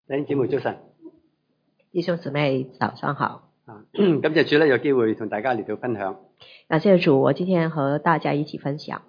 弟兄姊妹早晨， 弟兄姊妹早上好。 感謝主咧有機會同大家嚟到分享。 感謝主，我今天和大家一起分享。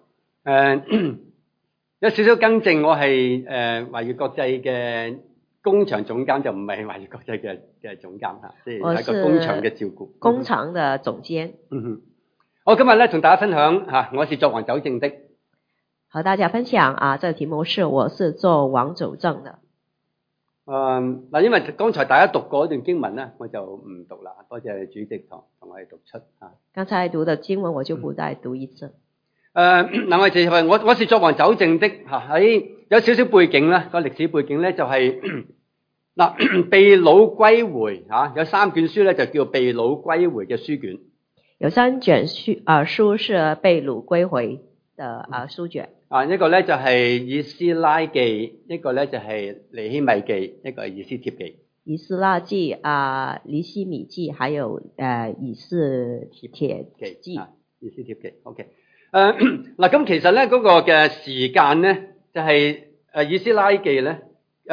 有少少更正，我係華語國際嘅工場總監，就唔係華語國際嘅總監嚇，即係一個工場嘅照顧。 工廠嘅總監。 我今日咧同大家分享嚇，我是作王走正的。 和大家分享啊，這個題目是我是作王走正的。 嗱，因為剛才大家讀過一段經文咧，我就唔讀啦。多謝主席同我哋讀出嚇。 剛才讀的經文我就不再讀一次。 嗱，我哋就係我是作王走正的嚇，喺有少少背景啦，個歷史背景咧就係嗱被擄歸回嚇，有3卷書咧就叫被擄歸回嘅書卷。 有3卷書是被擄歸回的書卷。 一個咧就係以斯拉記，一個咧就係尼希米記，一個係以斯帖記。 以斯拉記尼希米記，還有以斯帖記。 以斯帖記 ，OK。嗱，咁其實咧嗰個嘅時間咧就係以斯拉記咧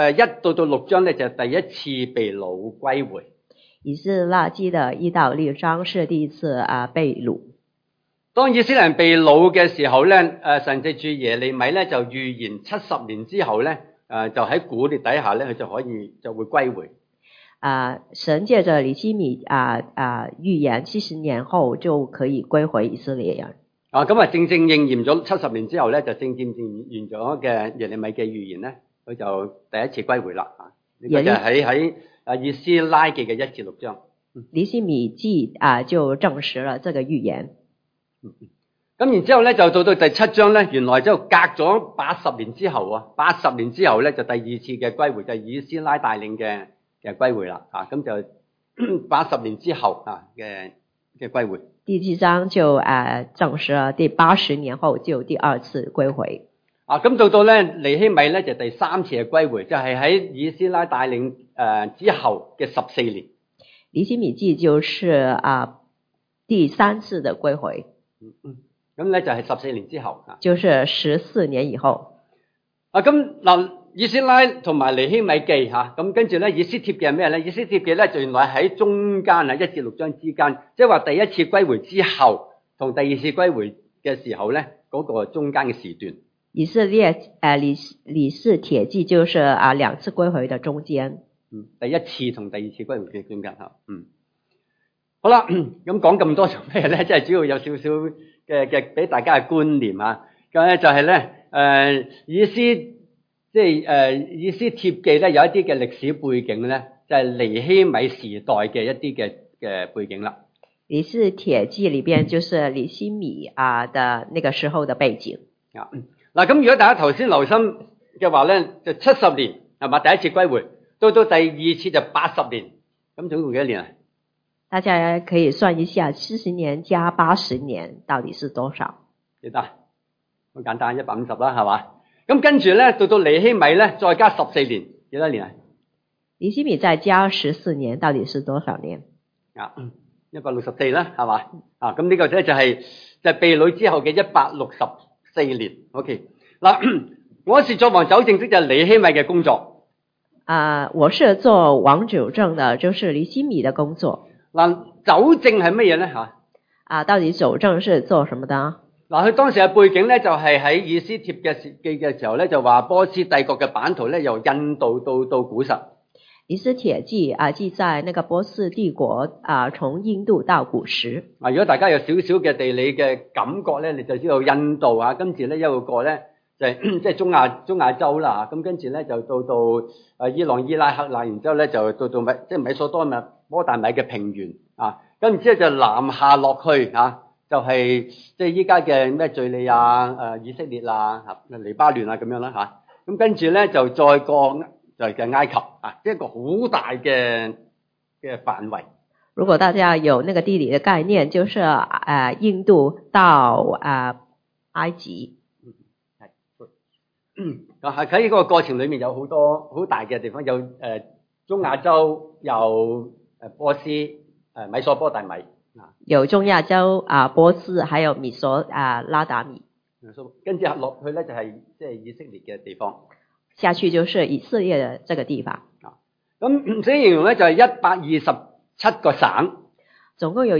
1到6章咧就係第一次被擄歸回。 以斯拉記的1到6章是第一次被擄。 當以色列人被擄嘅時候咧，神藉住耶利米咧就預言70年之後咧，就喺古列底下咧，佢就會歸回。 神借着尼希米預言70年後就可以歸回以色列人。 咁正正應驗咗70年之後咧，就正正應驗咗嘅耶利米嘅預言咧，佢就第一次歸回啦。呢個就喺以斯拉記嘅1至6章。 尼希米記就證實了這個預言。 咁然之後咧，就到第7章咧，原來就隔咗80年之後80年之後咧，就第2次嘅歸回，就係以斯拉帶領嘅歸回啦。咁就80年之後嘅歸回。 第7章就證實了第80年後就第2次歸回。 咁到咧尼希米咧就第3次嘅歸回，就係喺以斯拉帶領之後嘅14年。 尼希米記就是第3次的歸回。 咁咧就係14年之後就是14年以後。 咁嗱，以斯拉同埋尼希米記咁跟住咧以斯帖記係咩咧？以斯帖記咧就原來喺中間1至6章之間，即係話第一次歸回之後同第2次歸回嘅時候咧，嗰個中間嘅時段。以斯帖記就是2次歸回的中間。 第一次同第2次歸回嘅中間好啦，咁講咁多做咩咧？即係主要有少少嘅俾大家嘅觀念咁咧就係咧以斯帖記咧有一啲嘅歷史背景咧，就係尼希米時代嘅一啲嘅背景啦。以斯帖記裏邊就是尼希米的那個時候的背景。 嗱，咁如果大家頭先留心嘅話咧，就70年係嘛，第一次歸回，到第2次就80年，咁總共幾多年啊？ 大家可以算一下，70年加80年到底是多少？ 記得，好簡單，150啦，係嘛？咁跟住咧，到尼希米咧，再加14年，幾多年啊？ 尼希米再加14年，到底是多少年 ？164啦，係嘛？咁呢個咧就係被擄之後嘅164年。OK， 嗱，我是作王走正的就係尼希米嘅工作。 我是做王走正的，就是尼希米的工作。 嗱，走正係乜嘢咧？ 到底走正是做什麼的？ 佢當時嘅背景咧，就係喺以斯帖記嘅時候咧，就話波斯帝國嘅版圖咧，由印度到古實。 以斯帖記記在那個波斯帝國從印度到古實。 如果大家有少少嘅地理嘅感覺咧，你就知道印度跟住咧一個咧就係即係中亞洲啦。咁跟住咧就到伊朗、伊拉克啦，然之後咧就到米索多米摩大米嘅平原咁然之後就南下落去就係即係依家嘅咩敘利亞、以色列黎巴嫩咁樣啦咁跟住咧就再過就係埃及即係一個好大嘅範圍。 如果大家有那個地理嘅概念，就是印度到埃及。 喺呢個過程裏面有好多好大嘅地方，有中亞洲，有波斯米索波大米。 有中亞洲波斯，還有米索拉達米。 跟住落去咧就係即係以色列嘅地方。 下去就是以色列的這個地方。 咁所以形容咧就係127個省。 總共有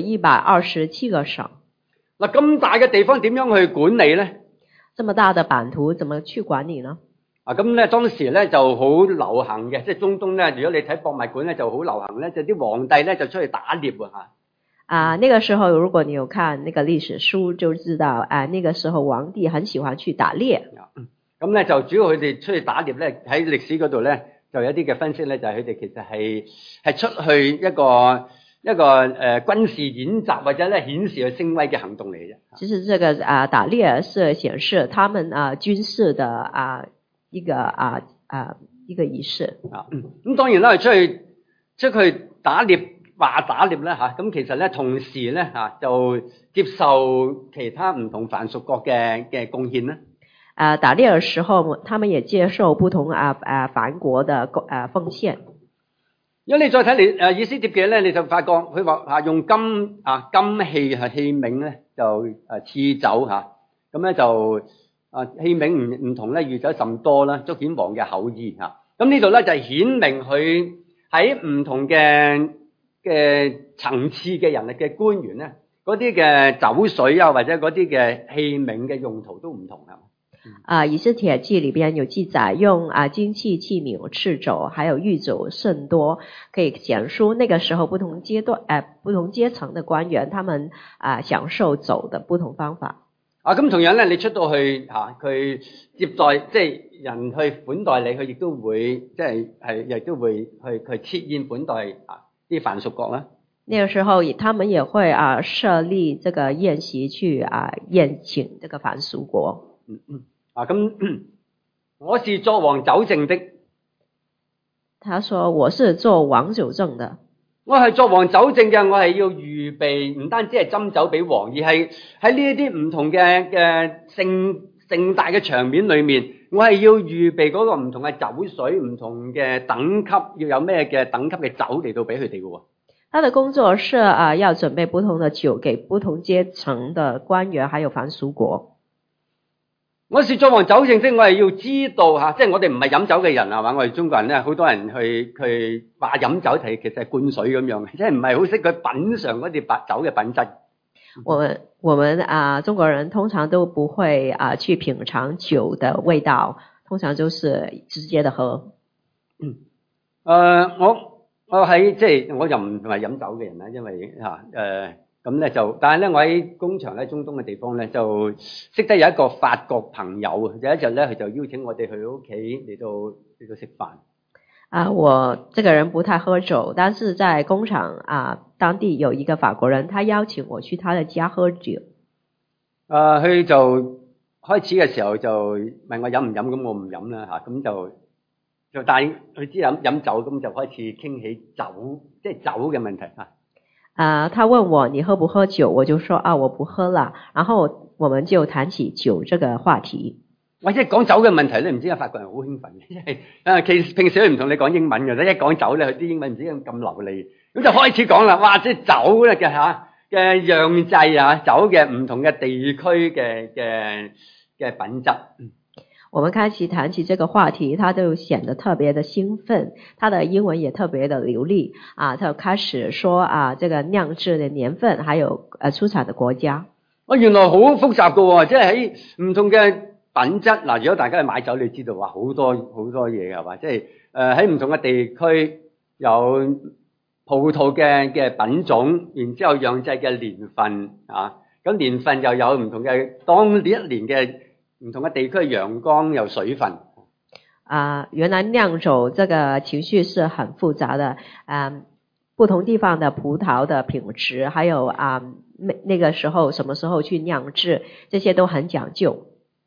127個省。 嗱，咁大嘅地方點樣去管理咧？ 這麼大的版圖怎麼去管理呢？ 咁咧當時咧就好流行嘅，即係中東咧，如果你睇博物館咧就好流行咧，就啲皇帝咧就出去打獵喎。 那個時候如果你有看那個歷史書就知道，那個時候皇帝很喜歡去打獵。 咁咧就主要佢哋出去打獵咧，喺歷史嗰度咧就有啲嘅分析咧，就係佢哋其實係出去一個軍事演習或者咧顯示佢聲威嘅行動嚟嘅。 其實這個打獵是顯示他們軍事的一個儀式。 咁當然啦，出去打獵話打獵咧嚇，咁其實咧同時咧就接受其他唔同藩屬國嘅貢獻啦。 打獵嘅時候，他們也接受不同藩國的奉獻。 如果你再睇《以斯帖記》咧，你就發覺佢話用金器器皿咧就賜酒嚇，咁咧就器皿唔同咧，御酒甚多啦，足顯王嘅厚意嚇。咁呢度咧就係顯明佢喺唔同嘅層次嘅人力嘅官員咧，嗰啲嘅酒水或者嗰啲嘅器皿嘅用途都唔同係。 以斯帖記裏邊有記載，用金器器皿賜酒，還有御酒甚多，可以顯出那個時候不同階層的官員，他們享受酒的不同方法。 咁同樣咧，你出到去佢接待，即係人去款待你，佢亦都會亦都會去設宴款待啲藩屬國啦。那個時候，他們也會設立這個宴席去宴請這個藩屬國。 咁我是作王酒政的。 他說我是做王酒政的。 我係作王酒政嘅，我係要預備唔單止係斟酒俾王，而係喺呢一啲唔同嘅盛大嘅場面裏面，我係要預備嗰個唔同嘅酒水、唔同嘅等級，要有咩嘅等級嘅酒嚟到俾佢哋嘅。 他的工作是要準備不同的酒給不同階層的官員，還有藩屬國。 我是作王酒政的，我係要知道即係我哋唔係飲酒嘅人係嘛？我哋中國人咧，好多人去話飲酒其實係灌水咁樣嘅，即係唔係好識佢品嘗嗰啲白酒嘅品質。 我們中國人通常都不會去品嘗酒的味道，通常就是直接的喝。 我喺即係我又唔係飲酒嘅人啦，因為咁咧就，但係咧我喺工場咧中東嘅地方咧就識得有一個法國朋友，有一日咧佢就邀請我哋去屋企嚟到食飯。 我這個人不太喝酒，但是在工廠當地有一個法國人，他邀請我去他的家喝酒。 佢就開始嘅時候就問我飲唔飲，咁我唔飲啦嚇，咁就但係佢知飲酒，咁就開始傾起酒，即係酒嘅問題嚇。 他問我你喝不喝酒，我就說我不喝啦，然後我們就談起酒這個話題。 或者講酒嘅問題咧，唔知法國人好興奮嘅，因為平時佢唔同你講英文嘅，一講酒咧，佢啲英文唔知咁流利，咁就開始講啦。哇！即係酒咧嘅釀製酒嘅唔同嘅地區嘅品質。 我們開始談起這個話題，他就顯得特別的興奮，他的英文也特別的流利他就開始說這個釀製的年份，還有出產的國家。 原來好複雜㗎，即係喺唔同嘅品質嗱。如果大家去買酒，你知道話好多嘢係嘛，即係喺唔同嘅地區有葡萄嘅品種，然之後釀製嘅年份咁年份又有唔同嘅當呢一年嘅唔同嘅地區陽光有水分。 原來釀酒這個程序是很複雜的，不同地方的葡萄的品質，還有那個時候什麼時候去釀製，這些都很講究。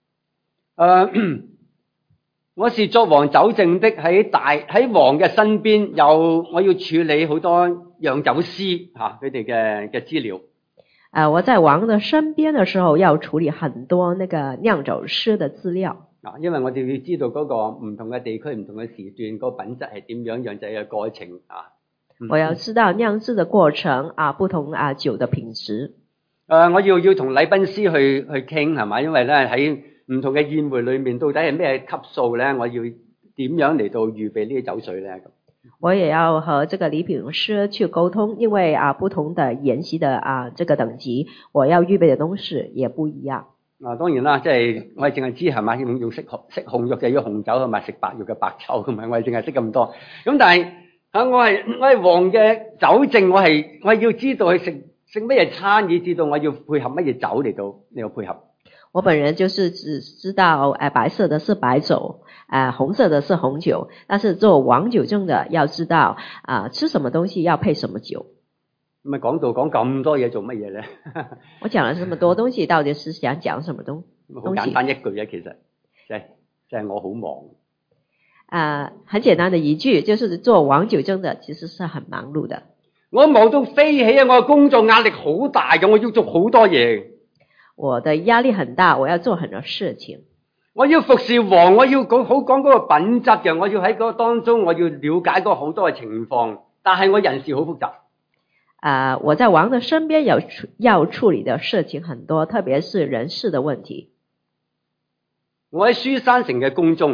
我是作王酒政的，喺王嘅身邊我要處理好多釀酒師佢哋嘅資料。 我在王的身邊的時候要處理很多那個釀酒師的資料。 因為我哋要知道嗰個唔同嘅地區、唔同嘅時段個品質係點樣，釀製嘅過程我要知道釀製的過程不同酒的品質。 我要同禮賓師去傾係嘛，因為咧喺唔同嘅宴會裏面到底係咩級數咧，我要點樣嚟到預備呢啲酒水咧？ 我也要和這個禮品師去溝通，因為不同的研習的這個等級，我要預備的東西也不一樣。 當然啦，即係我哋淨係知係咪用食紅肉嘅要紅酒，同埋食白肉嘅白酒，咁咪我哋淨係識咁多。咁但係我係黃嘅酒政，我係要知道去食乜嘢餐，以至到我要配合乜嘢酒嚟到配合。 我本人就是只知道白色的是白酒，紅色的是紅酒，但是做黃酒政的要知道吃什麼東西要配什麼酒。 咁講咁多嘢做乜嘢咧？ 我講了這麼多東西，到底是想講什麼東西？ 好簡單一句啫，其實就係我好忙。 很簡單的一句，就是做黃酒政的其實是很忙碌的。 我忙到飛起啊！我工作壓力好大嘅，我要做好多嘢。 我的壓力很大，我要做很多事情。 我要服侍王，我要講嗰個品質嘅，我要喺嗰個當中，我要了解嗰好多嘅情況。但係我人事好複雜。 我在王的身邊要處理的事情很多，特別是人事的問題。 我喺書珊城嘅宮中，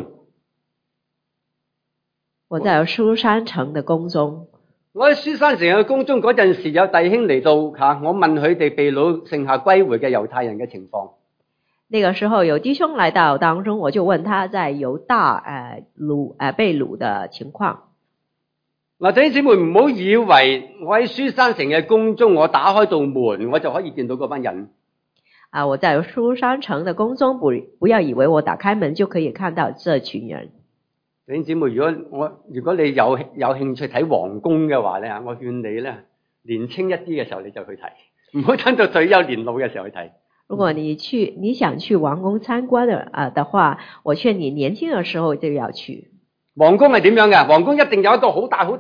我在書珊城的宮中。 我喺書珊城嘅宮中嗰陣時，有弟兄嚟到我問佢哋被擄剩下歸回嘅猶太人嘅情況。 那個時候有弟兄來到當中，我就問他在猶大被擄的情況。 嗱，弟兄姊妹唔好以為我喺書珊城嘅宮中，我打開道門，我就可以見到嗰班人。 我在書珊城的宮中，不要以為我打開門就可以看到這群人。 弟兄姊妹，如果你有興趣睇皇宮嘅話咧，我勸你咧年輕一啲嘅時候你就去睇，唔好等到退休年老嘅時候去睇。 如果你想去皇宮參觀的話，我勸你年輕嘅時候就要去。 皇宮係點樣嘅？皇宮一定有一個好大嘅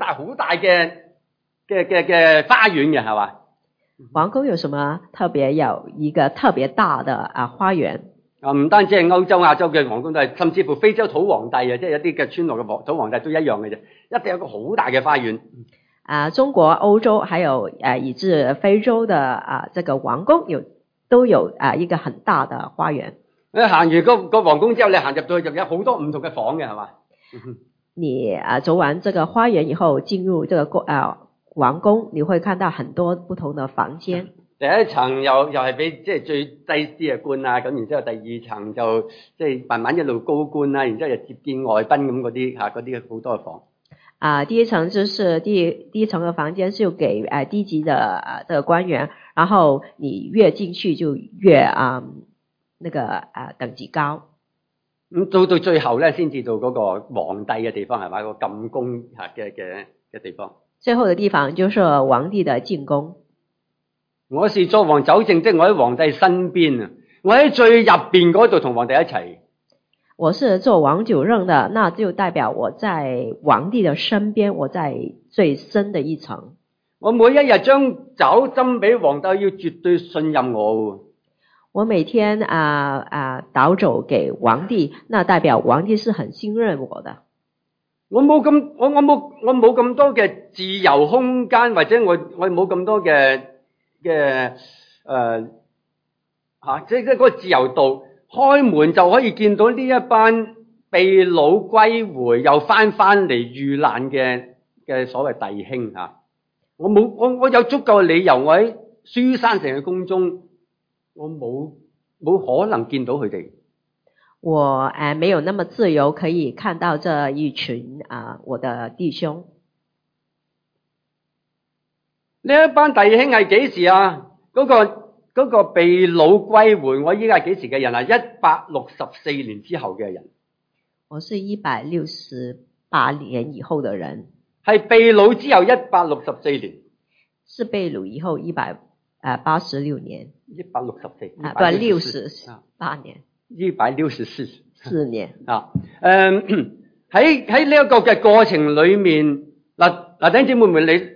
花園嘅，係嘛？ 皇宮有什麼特別？有一個特別大的花園。 唔單止係歐洲、亞洲嘅皇宮都係，甚至乎非洲土皇帝即係一啲嘅村落嘅土皇帝都一樣嘅啫，一定有一個好大嘅花園。 中國、歐洲，還有以至非洲的這個皇宮都有一個很大的花園。 你行完個皇宮之後，你行入到去就有好多唔同嘅房嘅，係嘛？ 你走完這個花園以後，進入這個皇宮，你會看到很多不同的房間。 第一層又係俾即係最低啲嘅官啊，咁然之後第二層就即係慢慢一路高官啦，然之後就接見外賓咁嗰啲好多嘅房。 第一層就是第一層嘅房間是給低級的這個官員，然後你越進去就越那個等級高。 咁到最後咧，先至到嗰個皇帝嘅地方係咪？個禁宮嘅地方。最後嘅地方就是皇帝的進宮。 我是作王酒政，即係我喺皇帝身邊啊！我喺最入邊嗰度同皇帝一齊。 我是做王酒政的，那就代表我在皇帝的身邊，我在最深的一層。 我每一日將酒斟俾皇帝，要絕對信任我。 我每天倒酒給皇帝，那代表皇帝是很信任我的。 我冇咁多嘅自由空間，或者我冇咁多嘅即係嗰個自由度，開門就可以見到呢一班被擄歸回又翻嚟遇難嘅所謂弟兄吓。我有足夠理由，我喺書珊城嘅宮中，我冇可能見到佢哋。 我沒有那麼自由可以看到這一群我的弟兄。 呢一班弟兄係幾時啊？嗰個被擄歸回，我依家係幾時嘅人啊？164年之後嘅人。 我是168年以後嘅人。 係被擄之後164年。是被擄以後186年。 168年。164 年。 喺呢一個嘅過程裏面，嗱，弟兄姊妹，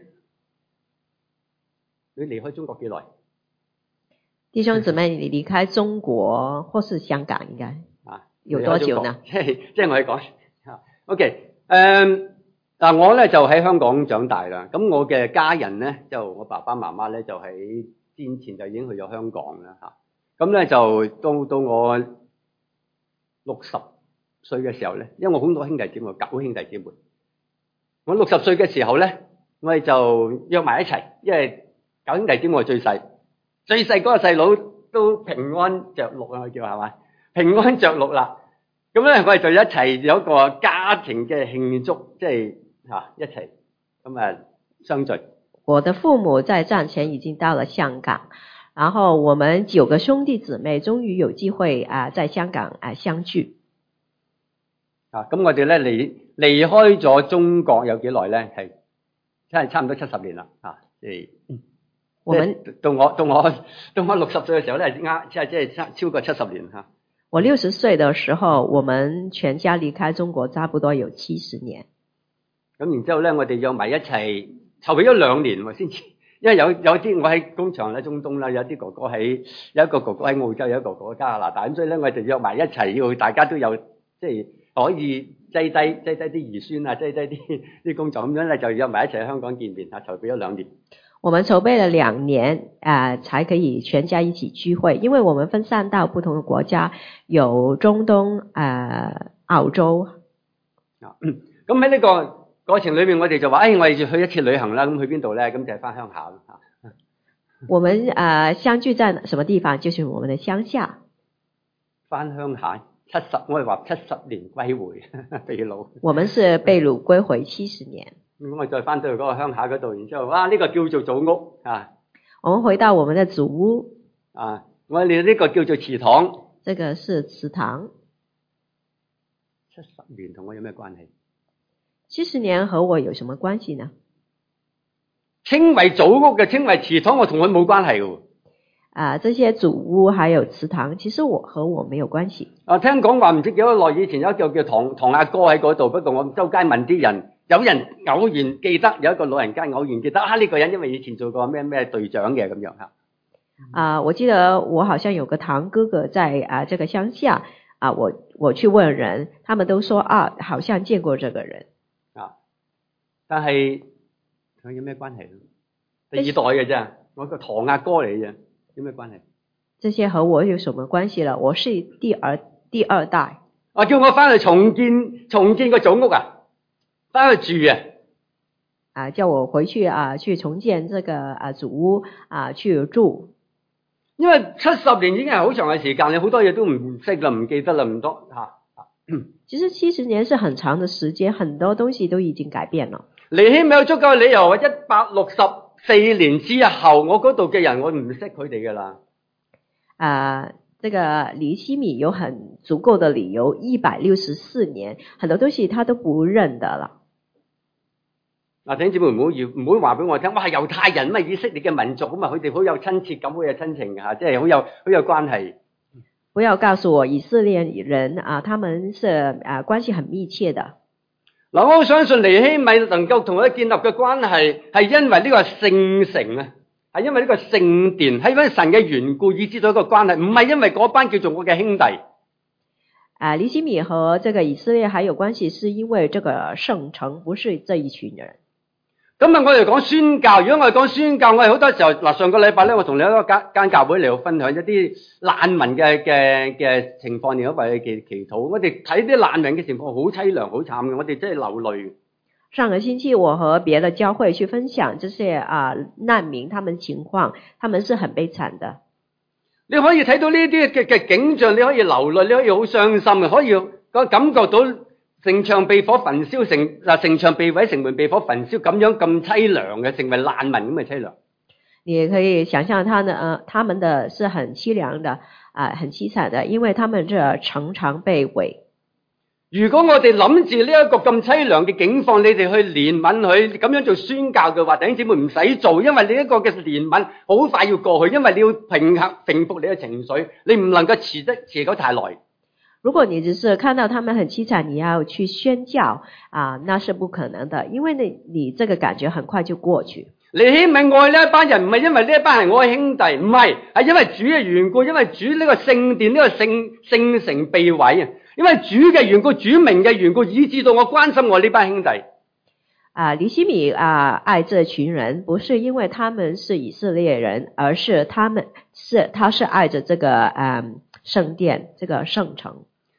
你離開中國幾耐？ 弟兄姊妹，你離開中國或是香港應該有多久呢？ 即係我哋講，OK，嗱，我咧就喺香港長大啦。咁我嘅家人咧，就我爸爸媽媽咧，就喺戰前就已經去咗香港啦嚇。咁咧就到我60歲嘅時候咧，因為我好多兄弟姊妹，9兄弟姊妹。 我60歲嘅時候咧，我哋就約埋一齊，因為9兄弟姊妹我最細嗰個細佬都平安着陸啊，我叫係咪？平安着陸啦。咁咧，我哋就一齊有一個家庭嘅慶祝，即係一齊咁相聚。 我的父母在戰前已經到了香港，然後我們9個兄弟姊妹終於有機會在香港相聚。 咁我哋咧離開咗中國有幾耐咧？係真係差唔多70年啦。我們到我60歲嘅時候咧，即係超過70年嚇。 我60歲的時候，我們全家離開中國差不多有70年。 咁然之後咧，我哋約埋一齊籌備咗2年先至，因為有啲我喺工場咧，中東啦，有一個哥哥喺澳洲，有一個哥哥加拿大，咁所以咧我哋約埋一齊，要大家都有即係可以擠低啲兒孫啊，擠低啲工作咁樣咧，就約埋一齊喺香港見面籌備咗2年。 我們籌備了2年才可以全家一起聚會，因為我們分散到不同的國家，有中東、澳洲。 咁喺呢個過程裏面，我哋就話，我哋要去一次旅行啦。咁去邊度咧？咁就係翻鄉下。 我們相聚在什麼地方？就是我們的鄉下。 翻鄉下我哋話70年歸回秘魯。 我們是秘魯歸回70年。 咁我再翻到去嗰個鄉下嗰度，然之後呢個叫做祖屋啊。 我們回到我們的祖屋我哋呢個叫做祠堂。 這個是祠堂。 70年同我有咩關係 ？70年和我有什麼關係呢？ 稱為祖屋嘅，稱為祠堂，我同佢冇關係嘅。 這些祖屋還有祠堂，其實和我沒有關係。 聽講話唔知幾多耐以前有一個叫唐阿哥喺嗰度，不過我周街問啲人。有人偶然記得，有一個老人家偶然記得呢個人，因為以前做過咩隊長嘅咁樣嚇。 我記得我好像有個堂哥哥在這個鄉下我去問人，他們都說好像見過這個人。 但係佢有咩關係？第2代嘅啫，我個唐阿哥嚟嘅，有咩關係？ 這些和我有什麼關係了？我是第二代。 叫我翻去重建個祖屋啊！翻去住叫我回去去重建這個祖屋去住。 因為70年已經係好長嘅時間，你好多嘢都唔識啦，唔記得啦，唔多其實70年是很長的時間，很多東西都已經改變了。 尼希米有足夠理由話164年之後，我嗰度嘅人我唔識佢哋噶啦。 這個尼希米有很足夠的理由，164年，很多東西他都不認得了。 弟兄姊妹唔好話俾我聽，哇！猶太人以色列嘅民族佢哋好有親切感，好有親情即係好有關係。 不要告訴我以色列人他們是關係很密切的。 我好相信尼希米能夠同佢建立嘅關係，係因為呢個聖城啊，係因為呢個聖殿，係因為神嘅緣故以致到一個關係，唔係因為嗰班叫做我嘅兄弟。 尼希米和這個以色列還有關係，是因為這個聖城，不是這一群人。 咁我哋講宣教，如果我哋講宣教，我哋好多時候上個禮拜咧，我同你一個間教會嚟分享一啲難民嘅情況，然後為佢祈禱。我哋睇啲難民嘅情況好淒涼、好慘嘅，我哋真係流淚。 上個星期我和別的教會去分享這些難民他們情況，他們是很悲慘的。 你可以睇到呢啲嘅景象，你可以流淚，你可以好傷心嘅，可以感覺到城牆被火焚燒，城牆被毀，城門被火焚燒，咁樣咁淒涼嘅，成為難民咁嘅淒涼。 你可以想象他們的是很淒涼的很淒慘的，因為他們這城牆被毀。 如果我哋諗住呢一個咁淒涼嘅境況，你哋去憐憫佢，咁樣做宣教嘅話，弟兄姊妹唔使做，因為你一個嘅憐憫好快要過去，因為你要平復你嘅情緒，你唔能夠持久太耐。 如果你只是看到他們很淒慘，你要去宣教那是不可能的，因為你這個感覺很快就過去。 尼希米愛呢一班人，唔係因為呢一班係我嘅兄弟，唔係，係因為主嘅緣故，因為主呢個聖殿呢個聖城被毀啊，因為主嘅緣故，主名嘅緣故，以致到我關心我呢班兄弟。 尼希米愛這群人，不是因為他們是以色列人，而是他是愛着這個聖殿，這個聖城。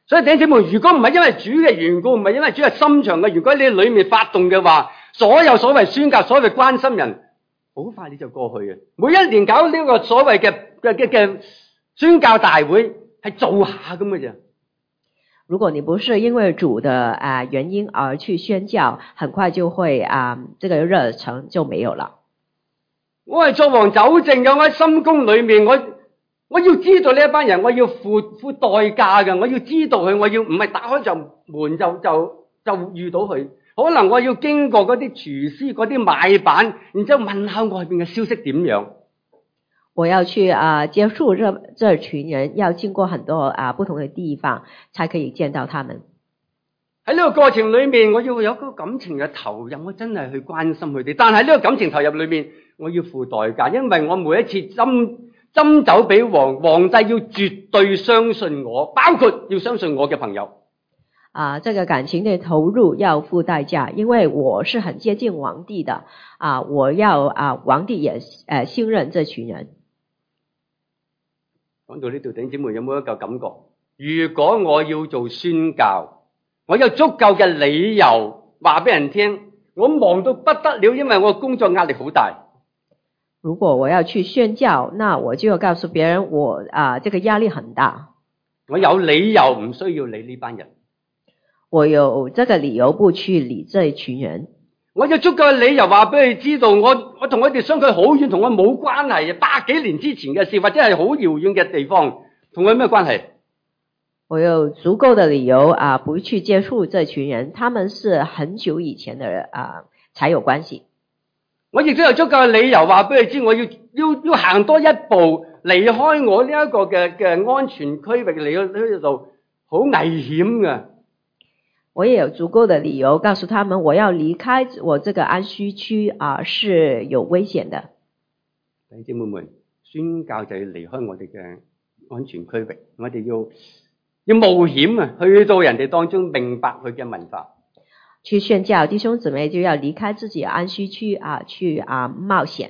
所以弟兄姊妹，如果唔係因為主嘅緣故，唔係因為主嘅心腸嘅緣故，喺你裏面發動嘅話，所有所謂宣教、所謂關心人，好快你就過去嘅。每一年搞呢個所謂嘅宣教大會，係做下咁嘅啫。 如果你不是因為主的原因而去宣教，很快就會這個熱忱就沒有了。 我係作王走正嘅，我喺心宮裏面，我要知道呢一班人，我要付代價嘅，我要知道佢，我要唔係打開就門就遇到佢，可能我要經過嗰啲廚師、嗰啲買辦，然之後問下外邊嘅消息點樣。 我要去接觸這群人，要經過很多不同的地方，才可以見到他們。 喺呢個過程裏面，我要有個感情嘅投入，我真係去關心佢哋。但係呢個感情投入裏面，我要付代價，因為我每一次斟酒俾皇帝要絕對相信我，包括要相信我嘅朋友。 這個感情的投入要付代價，因為我是很接近皇帝的我要皇帝也信任這群人。 講到呢度，弟兄姊妹有冇一個感覺？如果我要做宣教，我有足夠嘅理由話俾人聽，我忙到不得了，因為我工作壓力好大。 如果我要去宣教，那我就要告訴別人我這個壓力很大。 我有理由唔需要理呢班人。 我有這個理由不去理這一群人。 我有足夠嘅理由話俾佢知道，我同佢哋相距好遠，同我冇關係，百幾年之前嘅事，或者係好遙遠嘅地方，同佢有咩關係？ 我有足夠的理由不去接觸這群人，他們是很久以前的人才有關係。 我亦都有足夠嘅理由話俾佢知，我要行多一步，離開我呢一個嘅安全區域，嚟到呢度好危險嘅。 我也有足夠的理由告訴他們，我要離開我這個安息區是有危險的。 弟兄姊妹們，宣教就要離開我哋嘅安全區域，我哋要冒險去到人哋當中明白佢嘅文化。 去宣教，弟兄姊妹就要離開自己的安息區去冒險。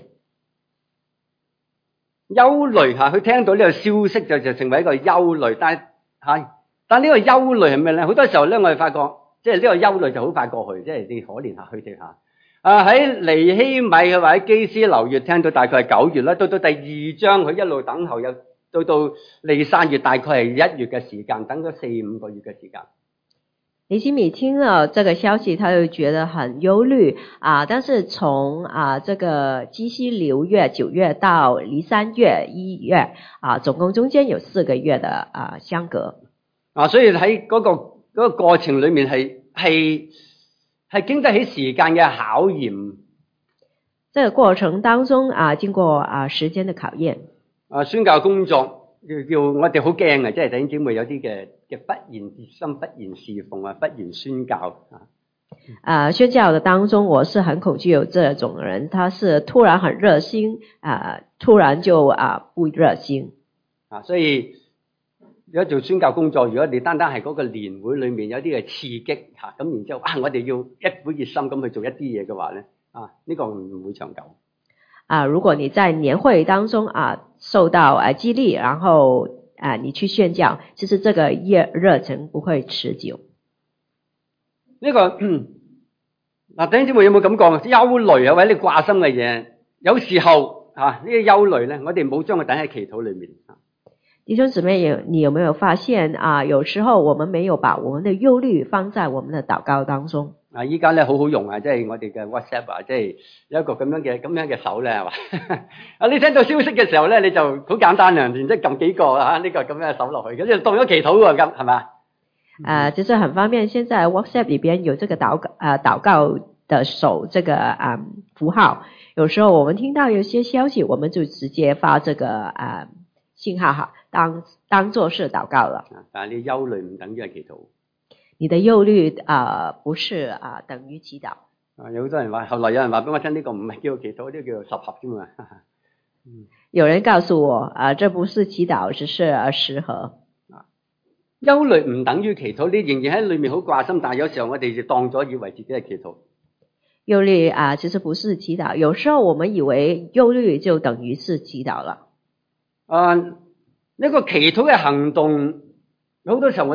憂慮佢聽到呢個消息就成為一個憂慮，但呢個憂慮係咩咧？好多時候咧，我哋發覺即係呢個憂慮就好快過去，即係你可憐下佢哋嚇。喺尼希米或者基斯流月聽到大概係9月啦，到第2章佢一路等候，又到尼散月大概係1月嘅時間，等咗4-5個月嘅時間。 尼希米聽了這個消息，他就覺得很憂慮但是從這個基西流月9月到尼散月1月總共中間有4個月的相隔。 所以喺嗰個過程裏面係經得起時間嘅考驗。 這個過程當中經過時間的考驗。 宣教工作叫我哋好驚即係弟兄姊妹有啲嘅不然熱心、不然侍奉不然宣教宣教的當中，我是很恐懼有這種人，他是突然很熱心突然就不熱心所以如果做宣教工作，如果你單係嗰個年會裏面有啲嘅刺激咁然之後我哋要一股熱心咁去做一啲嘢嘅話咧呢個唔會長久。 如果你在年會當中受到激勵，然後你去宣教，其實這個熱忱不會持久。 呢個弟兄姊妹有冇感覺憂慮或者你掛心嘅嘢，有時候呢個憂慮咧，我哋唔好將佢等喺祈禱裏面。 弟兄姊妹，你有沒有發現有時候我們沒有把我們的憂慮放在我們的禱告當中。 依家咧好好用即係我哋嘅 WhatsApp 即係有一個咁樣嘅手咧係嘛？你聽到消息嘅時候咧，你就好簡單然之後撳幾個呢個咁樣嘅手落去，咁就當咗祈禱喎咁係嘛？ 就是很方便。現在 WhatsApp 裏邊有這個禱告的手這個符號，有時候我們聽到有些消息，我們就直接發這個信號當作是禱告了。 但係你憂慮唔等於係祈禱。 你的憂慮不是等於祈禱。 有好多人話，後來有人話俾我聽，呢個唔係叫祈禱，呢個叫做十合啫嘛。 有人告訴我這不是祈禱，只是十合。 憂慮唔等於祈禱，你仍然喺裏面好掛心，但係有時候我哋就當咗以為自己係祈禱。 憂慮其實不是祈禱，有時候我們以為憂慮就等於是祈禱了。 呢個祈禱嘅行動，好多時候我哋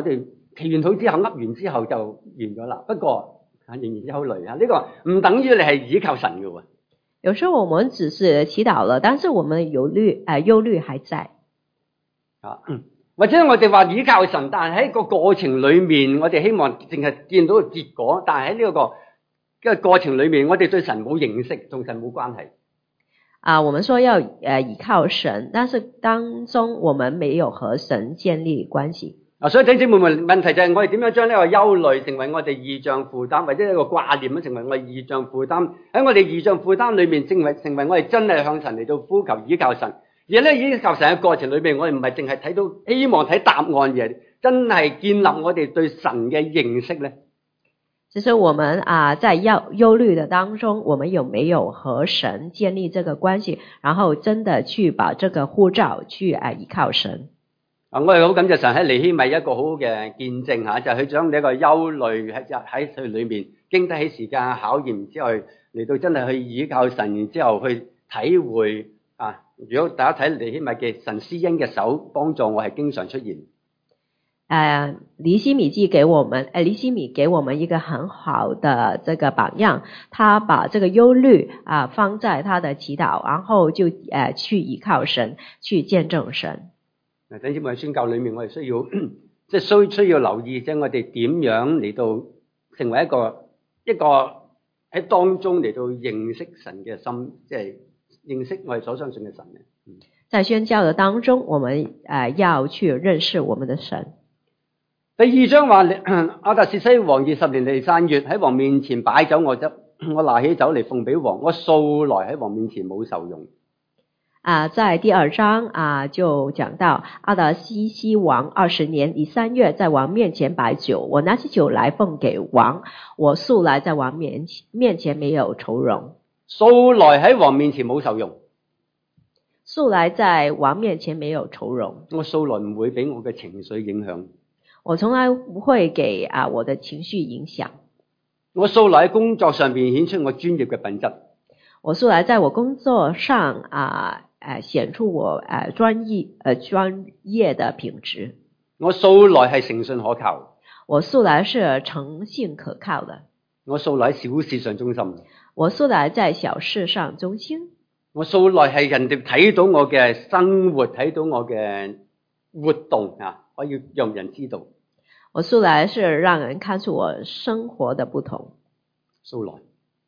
祈完禱之後噏完之後就完咗啦。不過仍然憂慮啊，呢個唔等於你係倚靠神嘅喎。 有時候我們只是祈禱了，但是我們憂慮還在。 或者我哋話倚靠神，但係喺個過程裏面，我哋希望淨係見到個結果，但係喺呢個過程裏面，我哋對神冇認識，同神冇關係。 我們說要倚靠神，但是當中我們沒有和神建立關係。 所以弟兄姊妹們，問題就係我哋點樣將呢個憂慮成為我哋異象負擔，或者一個掛念成為我哋異象負擔。喺我哋異象負擔裏面，成為我哋真係向神嚟到呼求倚靠神。而咧倚靠神嘅過程裏面，我哋唔係淨係睇到希望睇答案嘅，真係建立我哋對神嘅認識咧。 其實我們在憂慮的當中，我們有沒有和神建立這個關係，然後真的去把這個呼召去倚靠神。 我哋好感謝神喺尼希米一個好好嘅見證吓，就係佢將呢個憂慮喺佢裏面經得起時間考驗之後，嚟到真係去倚靠神，然之後去體會啊。如果大家睇尼希米嘅神施恩嘅手幫助我係經常出現。 尼希米給我們一個很好的這個榜樣，他把這個憂慮放在他的祈禱，然後就去倚靠神，去見證神。 嗱，弟兄姊妹，喺宣教裏面，我哋需要留意，即係我哋點樣嚟到成為一個喺當中嚟到認識神嘅心，即係認識我哋所相信嘅神嘅。 在宣教的當中，我們要去認識我們的神。 第二章話，亞達薛西王20年尼散月喺王面前擺酒，我拿起酒嚟奉俾王，我素來喺王面前冇受用。 在第二章就講到亞達薛西王20年尼散月在王面前擺酒，我拿起酒來奉給王，我素來在王面前沒有酬榮。 素來喺王面前冇受用， 素來在王面前沒有酬榮。 我素來唔會俾我嘅情緒影響， 我從來不會給我的情緒影響。 我素來喺工作上邊顯出我專業嘅品質。 我素來在我工作上顯出我專業的品質。 我素來係誠信可靠。 我素來是誠信可靠的。 我素來喺小事上忠心。 我素來在小事上忠心。 我素來係人哋睇到我嘅生活，睇到我嘅活動可以讓人知道。 我素來是讓人看出我生活的不同。 素來。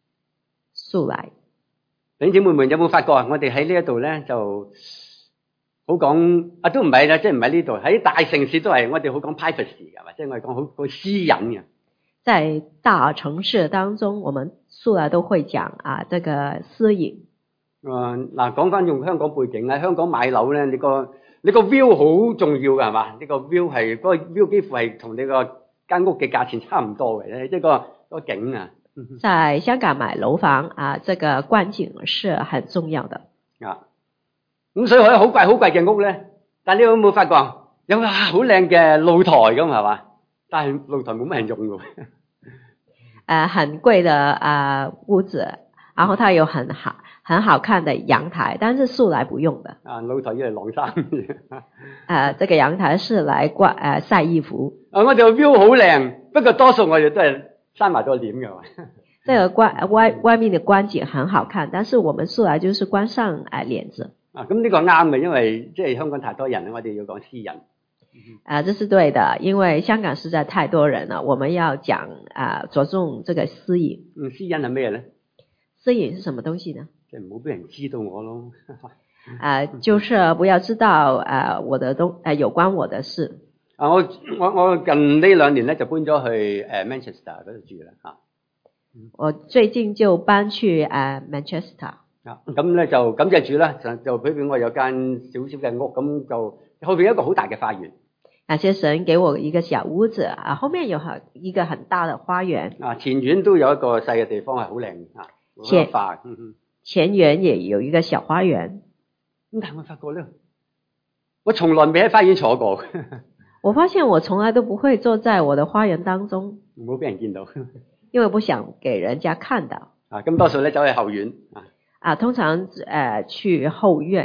弟兄姊妹們有冇發覺我哋喺呢一度咧就好講都唔係啦，即係唔係呢度，喺大城市都係我哋好講 privacy 嘅，或者我哋講好私隱嘅。 在大城市當中，我們素來都會講這個私隱。 嗱，講翻用香港背景喺香港買樓咧，你個 view 好重要嘅係嘛？呢個 view 係嗰個 view 幾乎係同你個間屋嘅價錢差唔多嘅，即係個景啊。 在香港買樓房這個觀景是很重要的。 咁所以好貴嘅屋咧，但你有冇發覺有好靚嘅露台咁係嘛？但係露台冇乜人用嘅。 很貴的屋子，然後它有很好看的陽台，但是素來不用的。 露台要嚟晾衫。 這個陽台是來曬衣服。 我哋個 view 好靚，不過多數我哋都係閂埋咗簾嘅。 這個外面的觀景很好看，但是我們素來就是關上簾子。 咁呢個啱嘅，因為即係香港太多人，我哋要講私隱。 這是對的，因為香港實在太多人了，我們要講着重這個私隱。 私隱係咩咧？ 私隱是什麼東西呢？ 即係唔好俾人知道我咯。 就是不要知道我的有關我的事。 我近呢2年咧就搬咗去Manchester 嗰度住啦。 我最近就搬去Manchester。 咁咧就感謝主啦，就俾我有間小小嘅屋，咁就後邊有一個好大嘅花園。 感謝神給我一個小屋子後面有一個很大的花園。 前院都有一個細嘅地方係好靚前園也有一個小花園。 咁但係我發覺咧，我從來未喺花園坐過。 我發現我從來都不會坐在我的花園當中， 唔好俾人見到， 因為不想給人家看到。 咁多數咧走去後院。 通常去後院。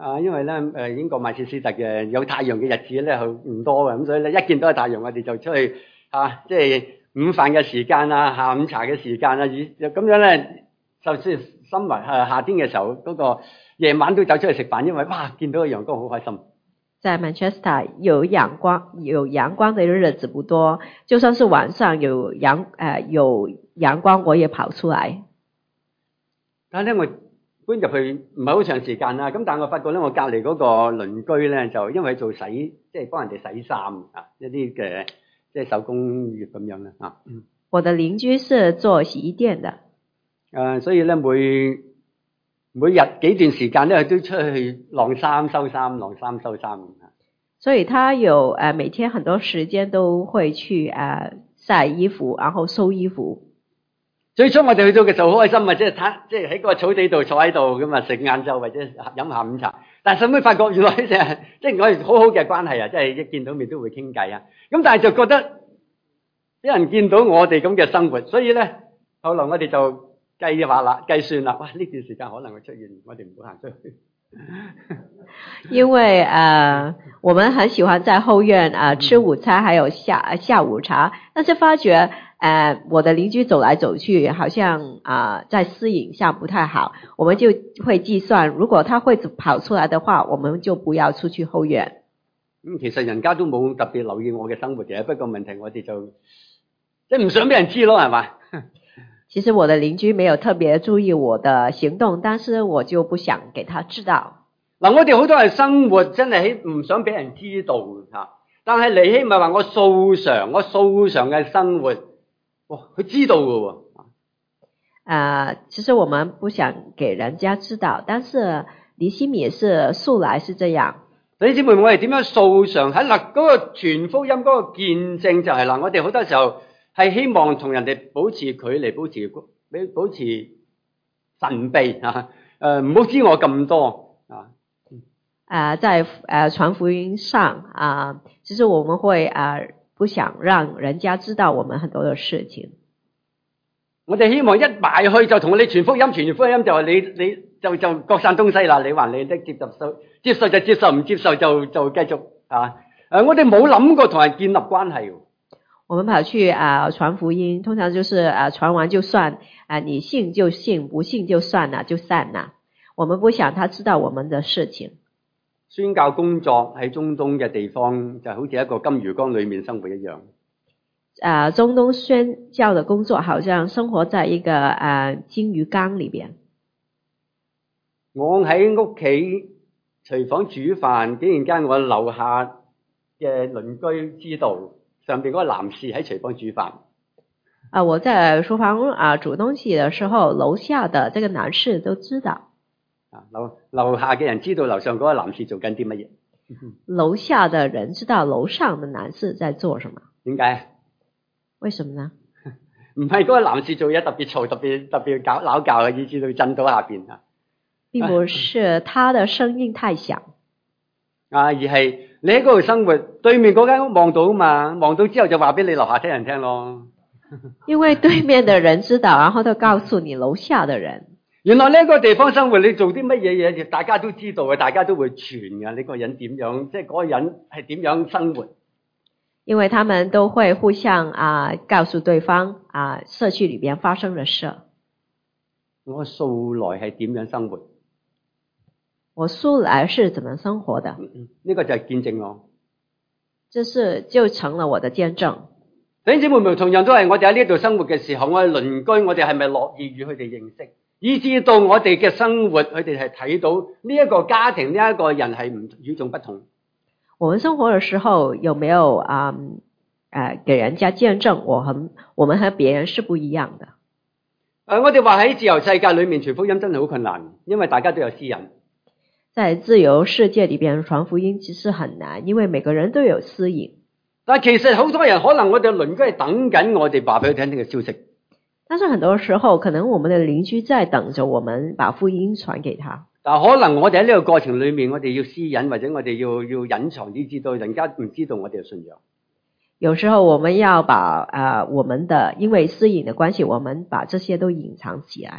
因為咧英國曼徹斯特嘅有太陽嘅日子咧唔多嘅，咁所以咧一見到太陽，我哋就出去即係午飯嘅時間啊、下午茶嘅時間啊，咁樣咧，就算夏天嘅時候，嗰個夜晚都走出去食飯，因為哇見到個陽光好開心。 在 Manchester 有陽光的日子不多，就算是晚上有陽光，我也跑出來。 但係咧，我搬入去唔係好長時間啦，咁但係我發覺咧，我隔離嗰個鄰居咧，就因為做即係幫人哋洗衫啊，一啲嘅即係手工業咁樣啦啊。 我的鄰居是做洗衣店的。 所以咧每日幾段時間咧，都出去晾衫收衫，晾衫收衫。 所以他有每天很多時間都會去曬衣服，然後收衣服。 最初我哋去到嘅時候好開心啊，即係喺個草地度坐喺度咁啊，食晏晝或者飲下午茶。但係後尾發覺原來即係我哋好好嘅關係啊，即係一見到面都會傾偈啊。咁但係就覺得俾人見到我哋咁嘅生活，所以咧後來我哋就計算啦，哇！呢段時間可能會出現，我哋唔好行出去。 因為我們很喜歡在後院吃午餐，還有下午茶，但是發覺我的鄰居走來走去，好像在私隱上不太好，我們就會計算，如果他會跑出來的話，我們就不要出去後院。 其實人家都冇特別留意我嘅生活嘅，不過問題我哋就即係唔想俾人知咯，係嘛？ 其實我的鄰居沒有特別注意我的行動，但是我就不想給他知道。 嗱，我哋好多係生活真係唔想俾人知道吓，但係尼希米話我素常嘅生活，哇，佢知道㗎喎。 其實我們不想給人家知道，但是尼希米是素來是這樣。 弟兄姊妹，我哋點樣素常喺嗰個傳福音嗰個見證就係我哋好多時候係希望同人哋保持距離，保持神秘唔好知我咁多在傳福音上其實我們會不想讓人家知道我們很多的事情。 我哋希望一埋去就同你傳福音，傳完福音就係你就各散東西啦。你還你的接受就接受，唔接受就繼續我哋冇諗過同人建立關係。 我們跑去傳福音，通常就是傳完就算你信就信，不信就算了，就散了。我們不想他知道我們的事情。 宣教工作喺中東嘅地方就好似一個金魚缸裏面生活一樣。 中東宣教的工作好像生活在一個金魚缸裏邊。 我喺屋企廚房煮飯，竟然間我樓下嘅鄰居知道上邊嗰個男士喺廚房煮飯。 我在廚房煮東西的時候，樓下的這個男士都知道。 樓下嘅人知道樓上嗰個男士做緊啲乜嘢。 樓下的人知道樓上的男士在做什麼。 點解？ 為什麼呢？ 唔係嗰個男士做嘢特別嘈，特別鬧交嘅，以致到震到下邊並不是他的聲音太響而係你喺嗰度生活，對面嗰間屋望到嘛，望到之後就話俾你樓下啲人聽咯。 因為對面的人知道，然後就告訴你樓下的人。 原來呢個地方生活，你做啲乜嘢嘢，大家都知道嘅，大家都會傳嘅。呢個人點樣，即係嗰個人係點樣生活。 因為他們都會互相告訴對方社區裏邊發生的事。 我素來係點樣生活？ 我素來是怎麼生活的？ 呢個就係見證咯。 就成了我的見證。 弟兄姊妹同樣都係我哋喺呢度生活嘅時候，我哋鄰居，我哋係咪樂意與佢哋認識，以至到我哋嘅生活，佢哋係睇到呢一個家庭，呢一個人係與眾不同。 我們生活的時候有沒有給人家見證我們和別人是不一樣的？ 我哋話喺自由世界裏面傳福音真係好困難，因為大家都有私隱。 在自由世界裏邊傳福音其實很難，因為每個人都有私隱。 但係其實好多人可能我哋鄰居係等緊我哋話俾佢聽呢個消息。 但是很多時候可能我們的鄰居在等着我們把福音傳給他。 但可能我哋喺呢個過程裏面，我哋要私隱，或者我哋要隱藏，以至到人家唔知道我哋嘅信仰。 有時候我們要把我們的因為私隱的關係，我們把這些都隱藏起來。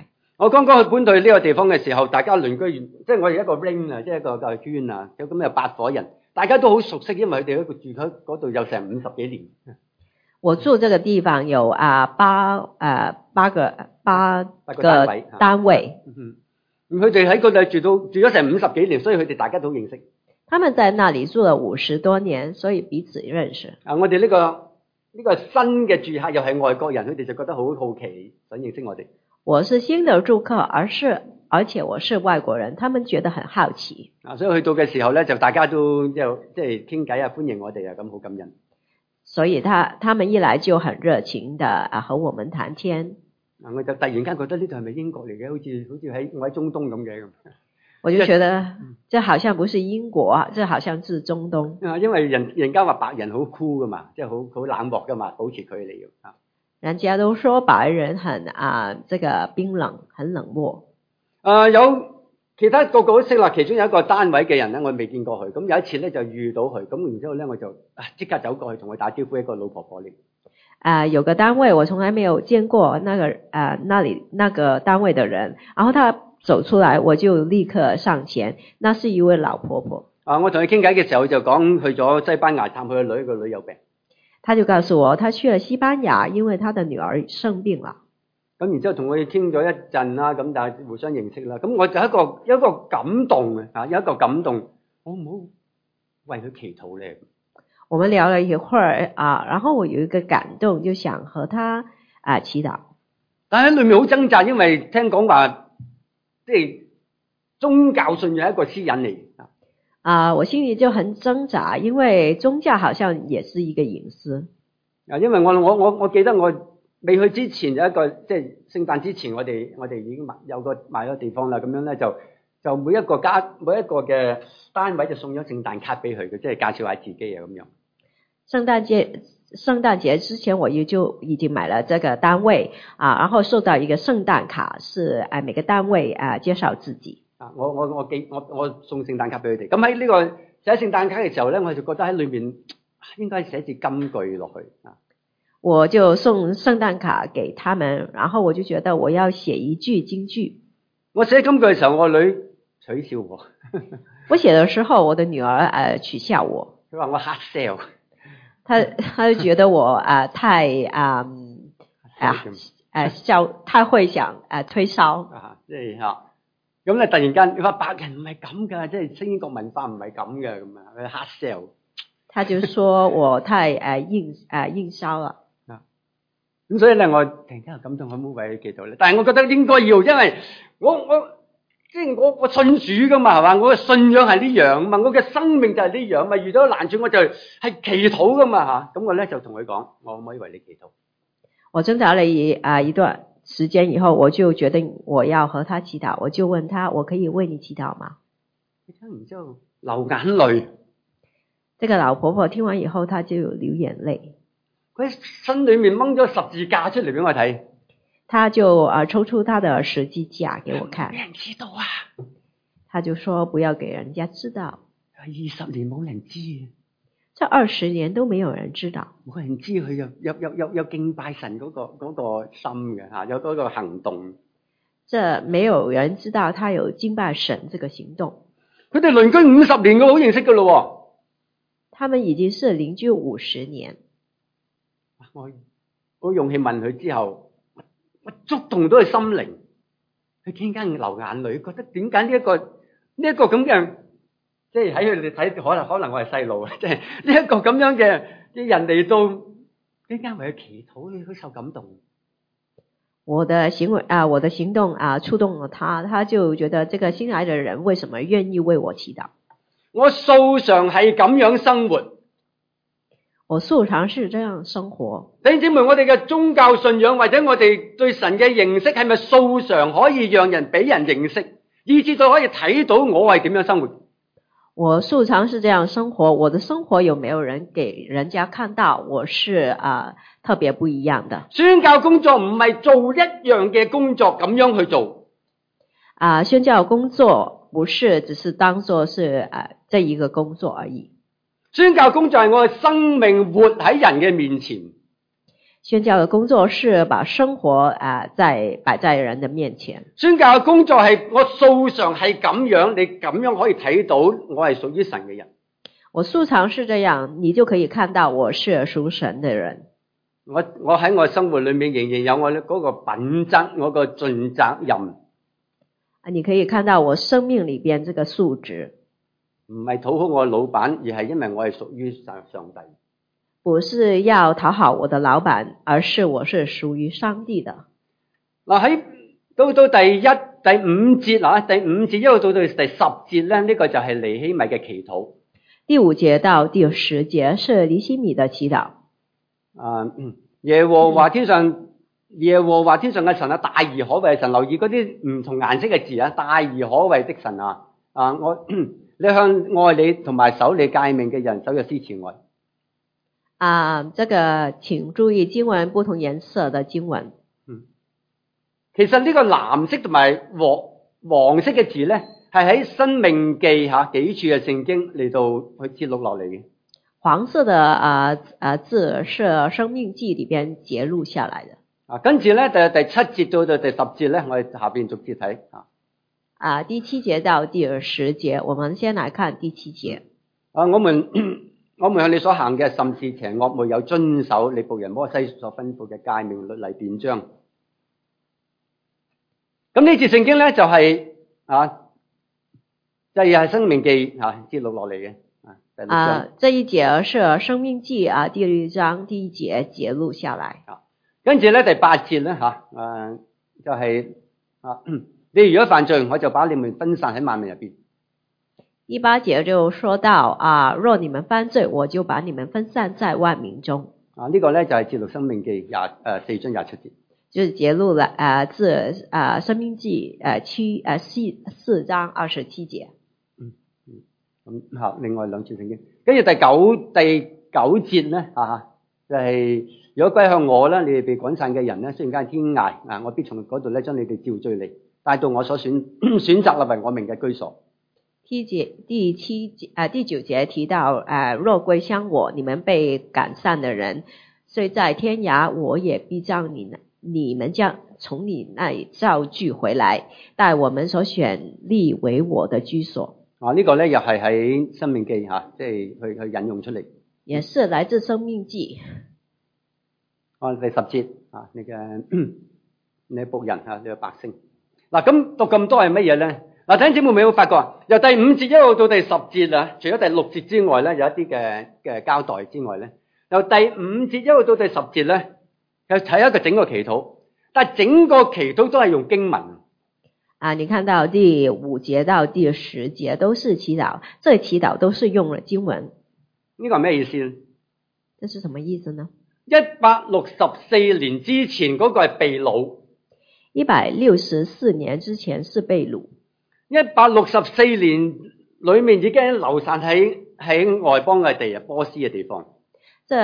我剛剛去搬到去呢個地方嘅時候，大家鄰居即係我哋一個 ring 啊，即係一個圈啊，有咁有8夥人，大家都好熟悉，因為佢哋住喺嗰度有成50幾年。 我住這個地方有八個單位。 佢哋喺嗰度住咗成50幾年，所以佢哋大家都認識。 他們在那裡住了50多年，所以彼此認識。 我哋呢個新嘅住客又係外國人，佢哋就覺得好好奇，想認識我哋。 我是新的住客，而且我是外國人，他們覺得很好奇。 所以去到嘅時候咧，就大家都即係傾偈啊，歡迎我哋啊，咁好感恩。 所以他們一來就很熱情的和我們談天。 我就突然間覺得呢度係咪英國嚟嘅？好似我喺中東咁嘅咁。 我就覺得這好像不是英國，這好像是中東。 因為人家話白人好酷噶嘛，即係好冷漠噶嘛，保持距離啊。 人家都說白人很這個冰冷，很冷漠。 有其他個個都識啦，其中有一個單位嘅人咧，我未見過佢。咁有一次咧就遇到佢，咁然之後咧我就即刻走過去同佢打招呼，一個老婆婆嚟。 有個單位我從來沒有見過那個單位的人，然後他走出來，我就立刻上前，那是一位老婆婆。 我同佢傾偈嘅時候就講去咗西班牙探佢個女有病。 他就告訴我，他去了西班牙，因為他的女兒生病了。 咁然之後同佢傾咗一陣啦，咁但係互相認識啦。咁我就有一個感動啊，有一個感動，我唔好為佢祈禱咧。 我們聊了一會兒然後我有一個感動，就想和他祈禱。 但係喺裏面好掙扎，因為聽講話即係宗教信仰係一個私隱嚟。 我心裡就很掙扎，因為宗教好像也是一個隱私。 因為我記得我未去之前有一個即係聖誕之前，我哋已經買咗地方啦，咁樣咧就每一個嘅單位就送咗聖誕卡俾佢嘅，即係介紹下自己啊咁樣。聖誕節之前我就已經買了這個單位然後收到一個聖誕卡，是每個單位介紹自己。 我送聖誕卡俾佢哋。咁喺呢個寫聖誕卡嘅時候咧，我就覺得喺裏面應該寫字金句落去。 我就送聖誕卡給他們，然後我就覺得我要寫一句金句。我寫金句嘅時候，我女取笑我。 我寫的時候，我的女兒取笑我。 佢話我 hard sell。 他就覺得我太太會想推銷。 即係咁咧突然間，你話白人唔係咁噶，即係英國文化唔係咁嘅咁啊，佢 hard sell。 他就說我太硬銷啦。 咁所以咧，我突然間又感動，我冇為佢祈禱咧。但係我覺得應該要，因為即係我信主噶嘛，係嘛？我嘅信仰係呢樣嘛，我嘅生命就係呢樣嘛。遇到難處我就係祈禱噶嘛嚇。咁我咧就同佢講，我可唔可以為你祈禱？ 我掙扎了一段時間以後，我就決定我要和他祈禱。我就問他，我可以為你祈禱嗎？ 佢聽完之後流眼淚。 這個老婆婆聽完以後，她就流眼淚。 佢身裏面掹咗十字架出嚟俾我睇。 他就抽出他的十字架給我看。 俾人知道啊！ 他就說不要給人家知道。 20年冇人知。 這20年都沒有人知道。 冇人知佢有敬拜神嗰個心嘅嚇，有嗰個行動。 這沒有人知道他有敬拜神這個行動。 佢哋鄰居50年嘅好認識㗎咯。 他們已經是鄰居50年。 我勇氣問佢之後，我觸動到佢心靈，佢突然間流眼淚，覺得點解呢一個咁嘅，即係喺佢哋睇可能我係細路啊，即係呢一個咁樣嘅人嚟到，點解為佢祈禱，佢受感動。 我的行動觸動了他，他就覺得這個新來的人為什麼願意為我祈禱？ 我素常係咁樣生活。 我素常是這樣生活。 弟兄姊妹，我哋嘅宗教信仰或者我哋對神嘅認識係咪素常可以讓人俾人認識，以至到可以睇到我係點樣生活？ 我素常是這樣生活，我的生活有沒有人給人家看到我是特別不一樣的？ 宣教工作唔係做一樣嘅工作咁樣去做。 宣教工作不是只是當作是這一個工作而已。 宣教工作係我嘅生命活喺人嘅面前。 宣教嘅工作是把生活擺在人的面前。 宣教嘅工作係我素常係咁樣，你咁樣可以睇到我係屬於神嘅人。 我素常是這樣，你就可以看到我是屬神的人。 我喺我生活裏面仍然有我嗰個品質，我個盡責任。 你可以看到我生命裏邊這個素質， 唔係討好我老闆，而係因為我係屬於上帝。 不是要討好我的老闆，而是我是屬於上帝的。 嗱，喺到第五節第五節一路到第10節咧，呢個就係尼希米嘅祈禱。 第5節到第10節是尼希米的祈禱。耶和華天上嘅神啊，大而可畏嘅神，留意嗰啲唔同顏色嘅字啊，大而可畏的神啊！你向愛你同埋守你誡命嘅人守約施慈愛。 這個請注意經文不同顏色的經文。 其實呢個藍色同埋黃色嘅字咧，係喺申命記幾處嘅聖經嚟到去節錄落嚟嘅。黃色的字是生命記裏邊節錄下來的。 跟住咧，第7節到第10節咧，我哋下邊逐節睇。 第7節到第10節，我們先來看第7節。 我們向你所行嘅甚是邪惡，沒有遵守你僕人摩西所吩咐嘅誡命律例典章。咁呢節聖經咧就係就係申命記節錄落嚟嘅。 這一節是申命記第6章第1節節錄下來。 跟住咧第8節咧就係你如果犯罪，我就把你們分散喺萬民入邊。 第8節就說到若你們犯罪，我就把你們分散在萬民中。 呢個咧就係節錄申命記4章27節。 就是節錄了自申命記4章27節。 咁另外兩節聖經，跟住第九節咧就係如果歸向我咧，你哋被趕散嘅人咧，雖然間天涯我必從嗰度咧將你哋召聚嚟，帶到我所選擇立為我名嘅居所。 第9節提到若歸向我，你們被趕散的人，雖在天涯，我也必將你們將從你那裡召聚回來，帶我們所選立為我的居所。 呢個咧又係喺申命記即係去引用出嚟。 也是來自申命記。 第10節你僕人你嘅百姓。咁讀咁多係乜嘢咧？弟兄姊妹有冇發覺由第5節一路到第10節除咗第6節之外咧，有一啲嘅交代之外咧，由第5節一路到第10節咧，又睇一個整個祈禱，但係整個祈禱都係用經文。 你看到第5節到第10節都是祈禱，這祈禱都是用了經文。 呢個係咩意思呢？ 這是什麼意思呢 ？164年之前嗰個係被擄。 164年之前是被擄。 164年裏面已經流散喺外邦嘅地波斯嘅地方。 這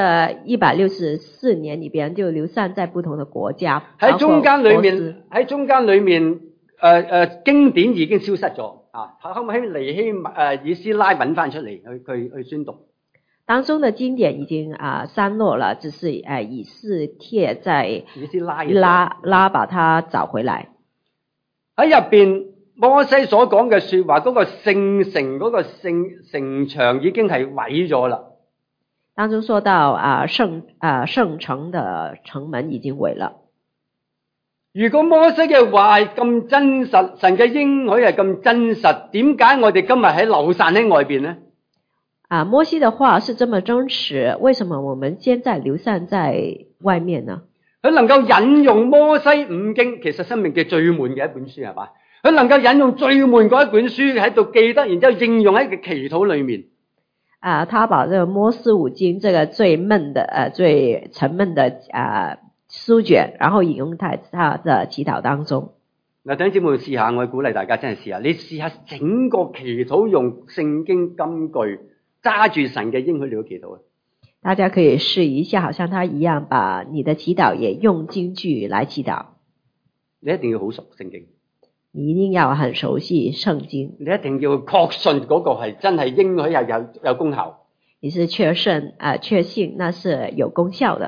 164年裏邊就流散在不同的國家。 喺中間裏面經典已經消失咗後尾尼希米以斯拉揾翻出嚟去宣讀。 當中的經典已經散落了，只是以斯帖在以斯拉把它找回來。 喺入邊摩西所講嘅說話，嗰個聖城嗰個城牆已經係毀咗啦。 當中說到聖城的城門已經毀了。 如果摩西嘅話係咁真實，神嘅應許係咁真實，點解我哋今日喺流散喺外邊呢？ 摩西的話是這麼真實，為什麼我們現在流散在外面呢？ 佢能夠引用摩西五經，其實生命嘅最悶嘅一本書係嘛？佢能夠引用最悶嗰一本書喺度記得，然之後應用喺個祈禱裏面。 他把這個摩西五經這個最悶的最沉悶的書卷，然後引用在他的祈禱當中。 弟兄姊妹試下，我鼓勵大家真係試下，你試下整個祈禱用聖經金句揸住神嘅應許嚟到祈禱啊！ 大家可以試一下，好像他一樣，把你的祈禱也用金句來祈禱。 你一定要好熟聖經， 你一定要很熟悉聖經， 你一定要確信嗰個係真係應許有功效。 你是確信那是有功效的。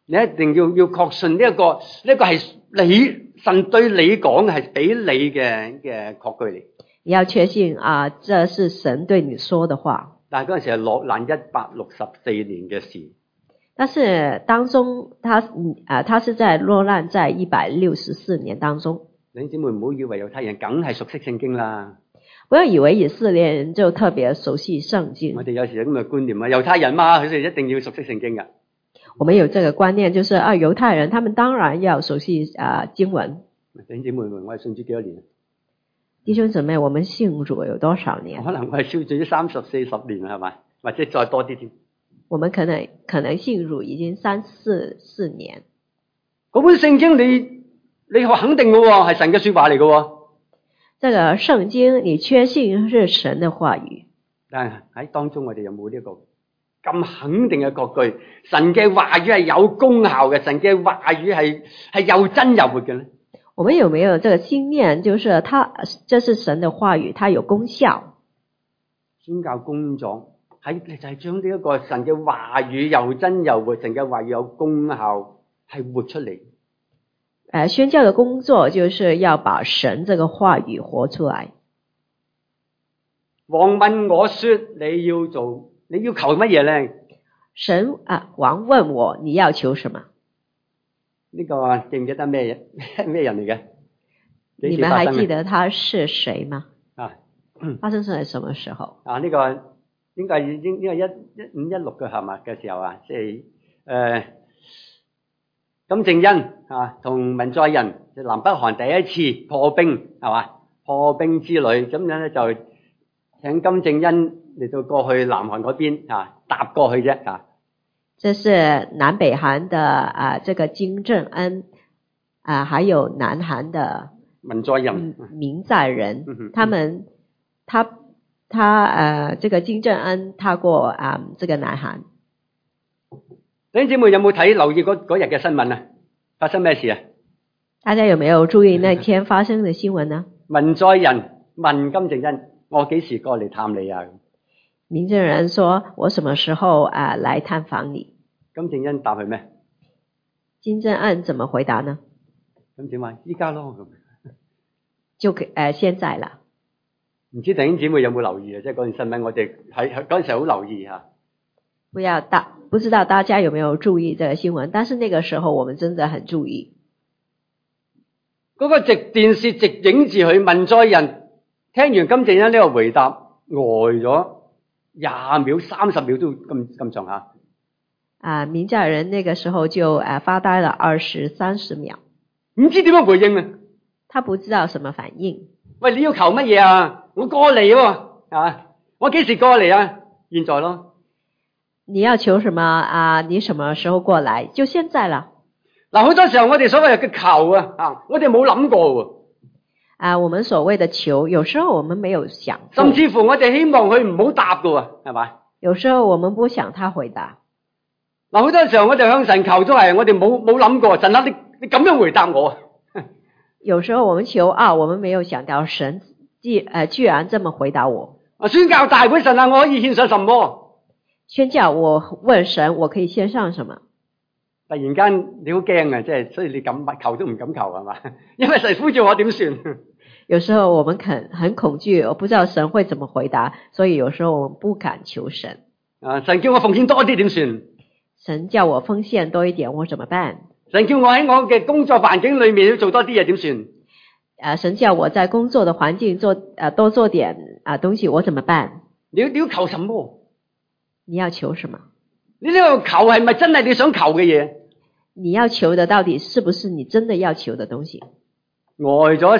你一定要確信呢一個係神對你講係俾你嘅確據嚟。 你要確信這是神對你說的話。 但係嗰陣時係落難164年嘅事。 但是當中他是在落難在164年當中。 弟兄姊妹唔好以為猶太人梗係熟悉聖經啦。 不要以為以色列人就特別熟悉聖經。 我哋有時有咁嘅觀念啊，猶太人嘛，佢哋一定要熟悉聖經噶。 我們有這個觀念，就是猶太人他們當然要熟悉經文。 弟兄姊妹，我係信主幾多年？ 弟兄姊妹，我們信主有多少年？ 可能我係信主30-40年係咪？或者再多啲添。 我們可能信主已經3-4年。 嗰本聖經你肯定嘅喎，係神嘅說話嚟嘅喎。 這個聖經你確信是神的話語， 但係喺當中我哋有冇呢個咁肯定嘅確據？神嘅話語係有功效嘅，神嘅話語係又真又活嘅咧？ 我們有沒有這個經驗？就是這是神的話語，它有功效。 宣教工作就係將呢一個神嘅話語又真又活，神嘅話語有功效係活出嚟。 宣教的工作就是要把神這個話語活出來。 王問我說：你要求乜嘢咧？ 王問我你要求什麼？ 呢個記唔記得咩人嚟嘅？ 你們還記得他是誰嗎？發生在什麼時候？ 呢個應該1516嘅係嘛嘅時候啊，即係金正恩同文在寅南北韓第一次破冰係嘛？破冰之旅咁樣咧，就請金正恩嚟到過去南韓嗰邊搭過去啫。 這是南北韓的這個金正恩還有南韓的文在寅、 明在寅，他這個金正恩他過這個南韓。 弟兄姊妹有冇留意嗰日嘅新聞啊？發生咩事啊？ 大家有沒有注意那天發生的新聞呢？ 文在寅問金正恩：我幾時過嚟探你啊？ 明正恩說：我什麼時候來探訪你？ 金正恩答佢咩？ 金正恩怎麼回答呢？ 咁點話？依家咯， 就現在啦。 唔知弟兄姊妹有冇留意啊？即係嗰段新聞，我哋喺嗰陣時好留意吓。 不知道大家有沒有注意這個新聞？但是那個時候我們真的很注意。 嗰個直電視直影住佢，文在寅聽完金正恩呢個回答，呆咗20秒、30秒都咁長下。 明在寅那個時候就發呆了20-30秒， 唔知點樣回應啊？ 他不知道什麼反應。 喂，你要求乜嘢啊？我過嚟喎，我幾時過嚟啊？現在咯。 你要求什麼你什麼時候過來？就現在啦。 好多時候我哋所謂嘅求我哋冇諗過喎。 我們所謂的求，有時候我們沒有想過。 甚至乎我哋希望佢唔好答㗎喎，係咪？ 有時候我們不想他回答。 好多時候我哋向神求都係我哋冇諗過，神你咁樣回答我。 有時候我們求我們沒有想到神居然這麼回答我。 宣教大會，神我可以獻上什麼？ 宣教我問神我可以獻上什麼？ 突然間你好驚即係所以你敢求都唔敢求係嘛？因為神呼召我點算？ 有時候我們很恐懼，我不知道神會怎麼回答，所以有時候我們不敢求神。 神叫我奉獻多啲點算？ 神叫我奉獻多一點，我怎麼辦？ 神叫我喺我嘅工作環境裏面要做多啲嘢點算？ 神叫我在工作的環境多做點東西，我怎麼辦？ 你要求什麼？ 你要求什麼？ 你呢個求係咪真係你想求嘅嘢？ 你要求的到底是不是你真的要求的東西？ 呆咗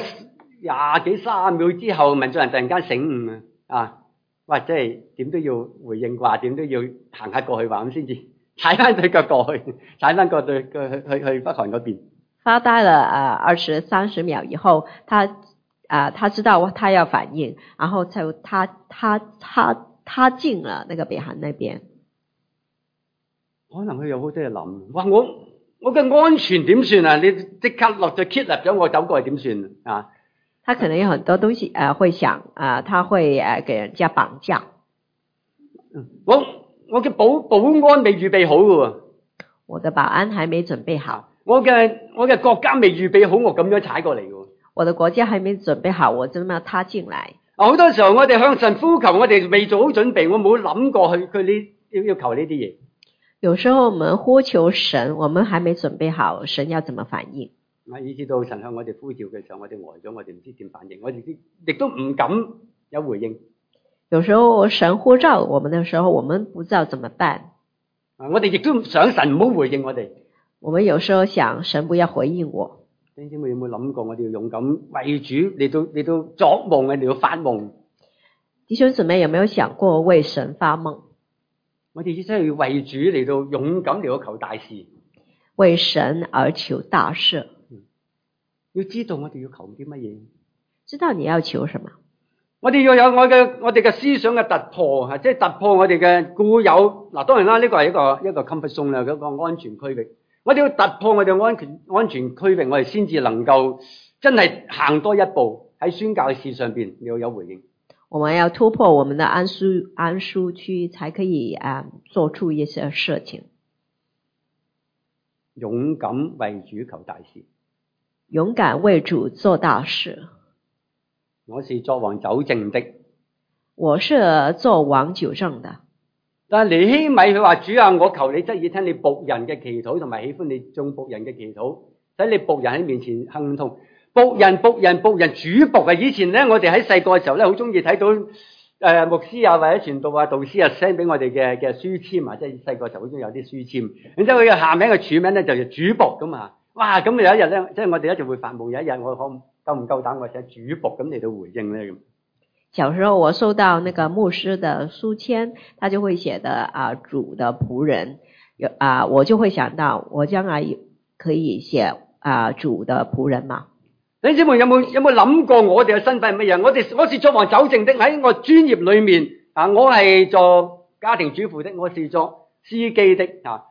20幾30秒之後，文在寅突然間醒悟或者係點都要回應啩，點都要行下過去話咁先至踩翻對腳過去，踩翻過對腳去北韓嗰邊。發呆了20-30秒以後，他知道他要反應，然後就他進了那個北韓那邊。可能佢有好多嘢諗， 哇！我嘅安全點算啊？你即刻落咗 kidnap 咗我走過去點算啊？ 他可能有很多東西會想他會給人家綁架。 我嘅保安未預備好嘅喎。 我的保安還沒準備好， 我嘅國家未預備好，我咁樣踩過嚟嘅。 我的國家還沒準備好，我這麼踏進來。 好多時候我哋向神呼求，我哋未做好準備，我冇諗過佢要求呢啲嘢。 有時候我們呼求神，我們還沒準備好，神要怎麼反應？ 以至到神向我哋呼召嘅時候，我哋呆咗，我哋唔知點反應，我哋亦都唔敢有回應。 有時候神呼召我們的時候，我們不知道怎麼辦。 我哋亦都想神唔好回應我哋。 我們有時候想神不要回應我。 弟兄姊妹有冇諗過，我哋要勇敢為主嚟到作夢，嚟到發夢？ 弟兄姊妹有沒有想過為神發夢？ 我哋真係要為主嚟到勇敢嚟到求大事， 為神而求大事。 要知道我哋要求啲乜嘢， 知道你要求什麼。 我哋要有我哋嘅思想嘅突破，即係突破我哋嘅固有。嗱，當然啦，呢個係一個 comfort zone 啦，一個安全區域。我哋要突破我哋安全區域，我哋先至能夠真係行多一步喺宣教嘅事上邊，你要有回應。 我們要突破我們的安舒區，才可以做出一些事情。 勇敢為主求大事， 勇敢為主做大事。 我是作王走正的， 我是作王久正的。 但係尼希米佢話：主啊，我求你側耳聽你僕人嘅祈禱，同埋喜歡你眾僕人嘅祈禱，使你僕人喺面前亨通。僕人主僕啊！以前咧，我哋喺細個嘅時候咧，好中意睇到牧師啊，或者傳道啊、導師啊 send 俾我哋嘅書籤啊，即係細個就好中意有啲書籤。然之後佢嘅下名嘅署名咧就係主僕咁啊！哇！咁有一日咧，即係我哋一直會發夢，有一日我夠唔夠膽我寫主僕咁嚟到回應咧咁。 小時候我收到那個牧師的書籤，他就會寫的主的僕人，我就會想到我將來可以寫主的僕人嘛。 弟兄姊妹有冇諗過我哋嘅身份係乜嘢？我是作王走正的，喺我專業裏面我係做家庭主婦的，我是做司機的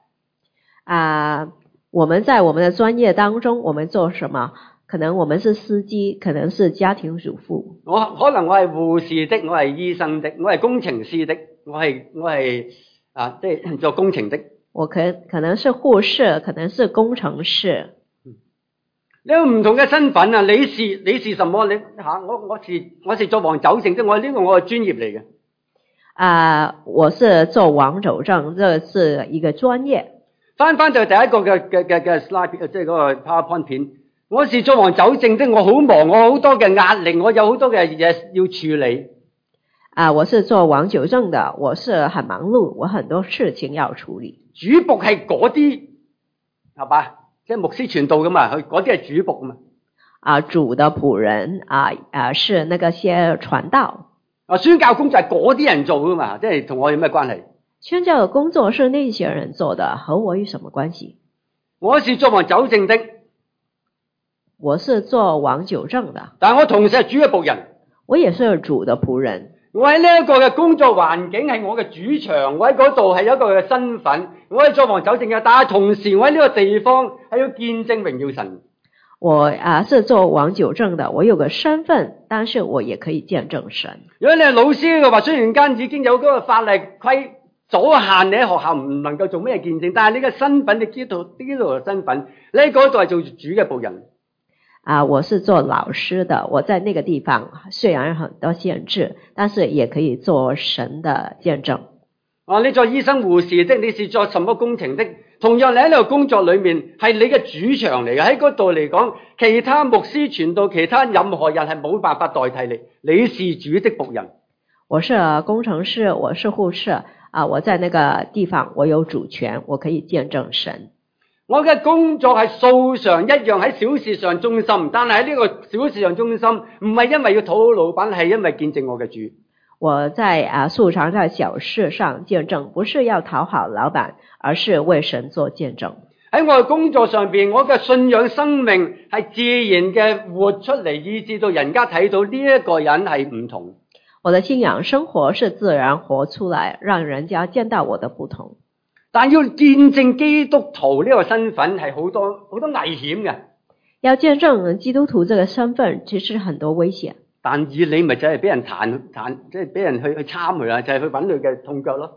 我們在我們的專業當中，我們做什麼？可能我們是司機，可能是家庭主婦。 可能我係護士的，我係醫生的，我係工程師的，我係即係做工程的。我可能是護士，可能是工程師。 你有唔同嘅身份啊！你是什麼？我是做王走正的，我呢個我係專業嚟嘅。 我是做王走正，這是一個專業。 翻就第一個嘅 slide， 即係嗰個 PowerPoint 片。我是做王走正的，我好忙，我好多嘅壓力，我有好多嘅嘢要處理。 我是做王走正的，我是很忙碌，我很多事情要處理。 主僕係嗰啲係嘛？即係牧師傳道噶嘛，佢嗰啲係主僕嘛。 主的僕人是那個些傳道。 宣教工作係嗰啲人做噶嘛，即係同我有咩關係？ 宣教的工作是那些人做的，和我有什麼關係？ 我是作王走正的， 我是做王久正的， 但係我同時係主嘅僕人。 我也是主的僕人。 我喺呢一個嘅工作環境係我嘅主場，我喺嗰度係一個嘅身份，我係作王走正嘅，但係同時我喺呢個地方係要見證榮耀神。 我是做王久正的，我有個身份，但是我也可以見證神。如果你係老師嘅話，雖然間已經有嗰個法例阻限你喺學校唔能夠做咩見證，但係你嘅身份，你知道呢度嘅身份，你喺嗰度係做主嘅僕人。 我是做老師的，我在那個地方雖然很多限制，但是也可以做神的見證。你做醫生護士的，你是做什麼工程的？同樣你喺呢個工作裏面係你嘅主場嚟嘅，喺嗰度嚟講，其他牧師傳道，其他任何人係冇辦法代替你，你是主的僕人。我是工程師，我是護士我在那個地方我有主權，我可以見證神。我嘅工作係素常一樣喺小事上忠心，但係喺呢個小事上忠心，唔係因為要討好老闆，係因為見證我嘅主。我在素常在小事上見證，不是要討好老闆，而是為神做見證。喺我嘅工作上邊，我嘅信仰生命係自然嘅活出嚟，以致到人家睇到呢一個人係唔同。我的信仰生活是自然活出來，讓人家見到我的不同。但要見證基督徒呢個身份係好多危險嘅。要見證基督徒這個身份，其實很多危險。但以你咪就係俾人彈，即係俾人去參佢啦，就係去揾佢嘅痛腳咯。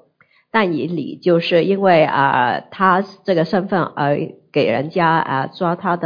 但以理就是因為他這個身份而給人家抓他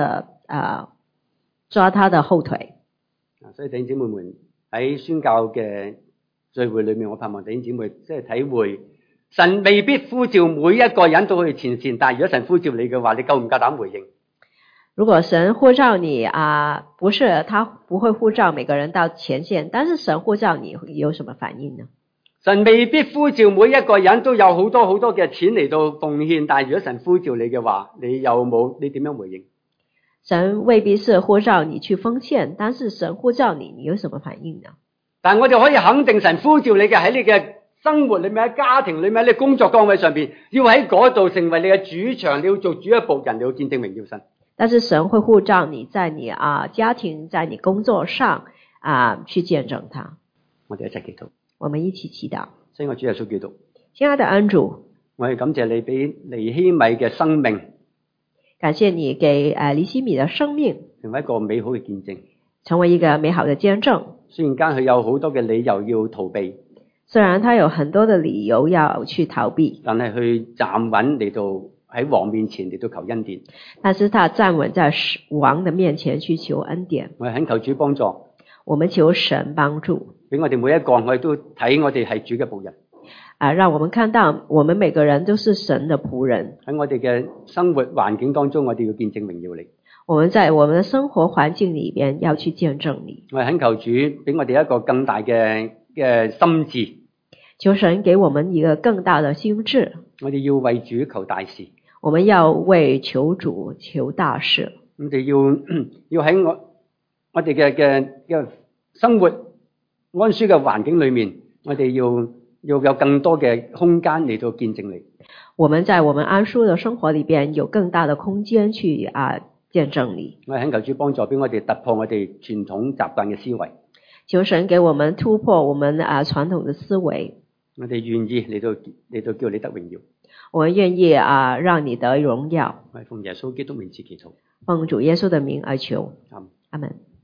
的後腿。 所以弟兄姊妹們喺宣教嘅聚會裏面，我盼望弟兄姊妹即係體會，神未必呼召每一個人都去前線，但係如果神呼召你嘅話，你夠唔夠膽回應？ 如果神呼召你不是他不會呼召每個人到前線，但是神呼召你有什麼反應呢？ 神未必呼召每一個人都有好多好多嘅錢嚟到奉獻，但係如果神呼召你嘅話，你點樣回應？ 神未必是呼召你去奉獻，但是神呼召你，你有什麼反應呢？ 但我哋可以肯定神呼召你嘅喺你嘅生活裏面，喺家庭裏面，喺你工作崗位上邊，要喺嗰度成為你嘅主場，你要做主一僕人，你要見證榮耀神。 但是神會呼召你在你家庭，在你工作上去見證他。 我哋一齊祈禱。 我們一起祈禱。 親愛的主耶穌基督， 親愛的恩主， 我哋感謝你俾尼希米嘅生命， 感謝你給尼希米的生命成為一個美好嘅見證， 成為一個美好的見證。 雖然間佢有好多嘅理由要逃避， 雖然他有很多的理由要去逃避， 但係去站穩嚟到喺王面前嚟到求恩典。 但是他站穩在王的面前去求恩典。 我哋懇求主幫助， 我們求神幫助， 俾我哋每一個我哋都睇我哋係主嘅僕人。 讓我們看到我們每個人都是神的僕人。 喺我哋嘅生活環境當中，我哋要見證榮耀你。 我們在我們的生活環境裏邊要去見證你。 我哋懇求主俾我哋一個更大嘅心志。 求神給我們一個更大的心志。 我哋要為主求大事。 我們要為求主求大事。 我哋要喺我哋嘅生活安舒嘅環境裏面，我哋要有更多嘅空間嚟到見證你。 我們在我們安舒的生活裏邊有更大的空間去見證你。我懇求主幫助，俾我哋突破我哋傳統習慣嘅思維。 求神給我們突破我們傳統的思維。 我哋願意嚟到叫你得榮耀。 我們願意讓你得榮耀。 我係奉耶穌基督名字祈禱。 奉主耶穌的名而求。阿們。